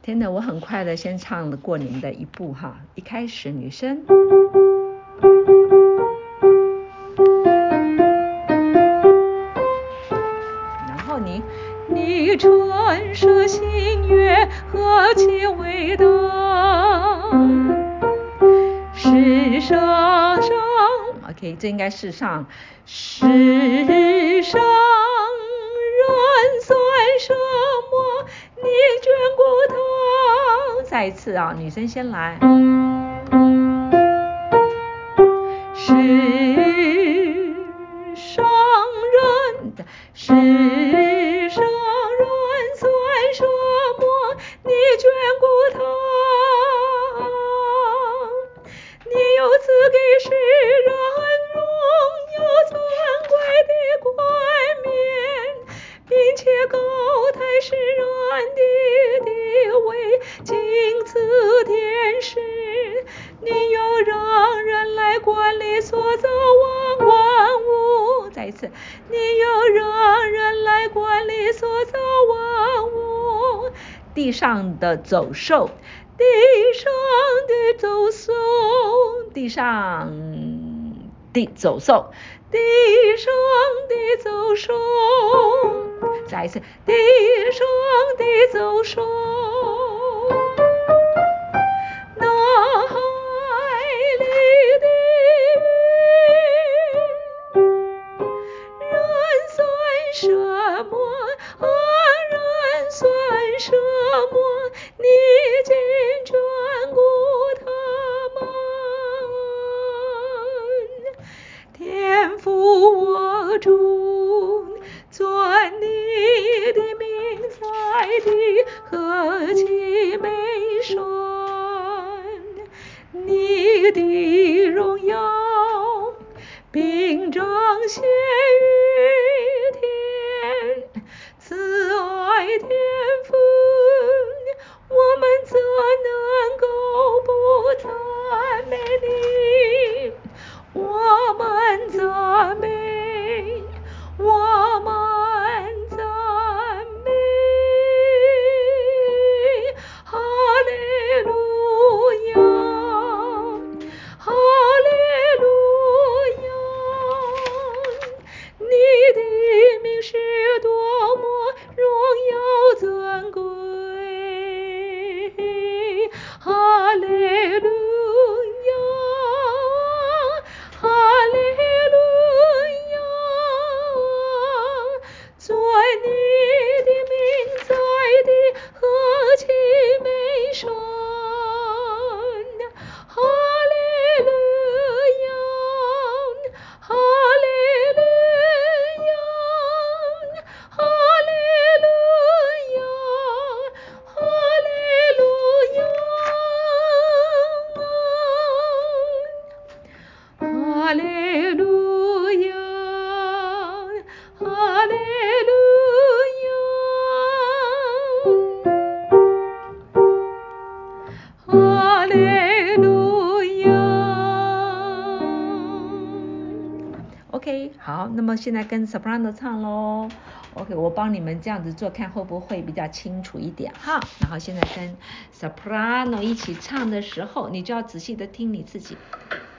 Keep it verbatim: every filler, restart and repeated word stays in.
天哪，我很快的先唱了过你们的一步哈。一开始女生，然后你你传说新月何其伟大，世上上 OK 这应该是上世上人算什么，你眷顾他。再一次啊，女生先来。世上人世上人算什么，你眷顾他。你又赐给世人荣耀尊贵的冠冕，并且高抬世人的地位，敬赐天使。你又让人来管理所造万万物。再一次，你又让人来管理所造万物。地上的走兽，地上的走兽，地上的走兽，地上的走兽。再一次，地上的走兽。那海里的鱼，人算什么？啊，人算什么？你竟眷顾他们。天父我主，尊你的名在地何其美善，你的荣耀并彰显于天，慈爱天父，我们怎能够不赞美你？我们赞美，我们赞美，哈利路亚，哈利路亚。你的名是多么荣耀尊贵，哈利路亚，哈利路亚。尊你的名在地何其美善，哈利路亚，哈利路亚，哈利路亚，哈利路亚，哈利路亚，哈利路亚，哈利路亚。OK， 好，那么现在跟 soprano 唱咯。OK， 我帮你们这样子做，看会不会比较清楚一点哈。然后现在跟 soprano 一起唱的时候，你就要仔细的听你自己。